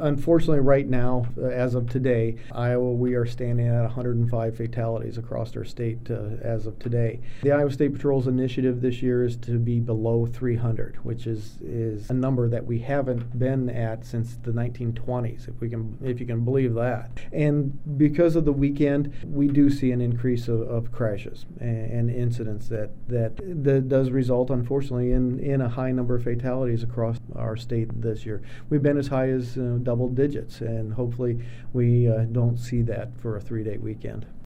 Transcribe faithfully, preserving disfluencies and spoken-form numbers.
unfortunately, right now, uh, as of today, Iowa, we are standing at one hundred five fatalities across our state uh, as of today. The Iowa State Patrol's initiative this year is to be below three hundred, which is, is a number that we haven't been at since the nineteen twenties, if we can, if you can believe that. And because of the weekend, we do see an increase of, of crashes and, and incidents that, that that does result, unfortunately, in, in a high number of fatalities across our state this year. We've been as high as uh, double digits, and hopefully we uh, don't see that for a three-day weekend.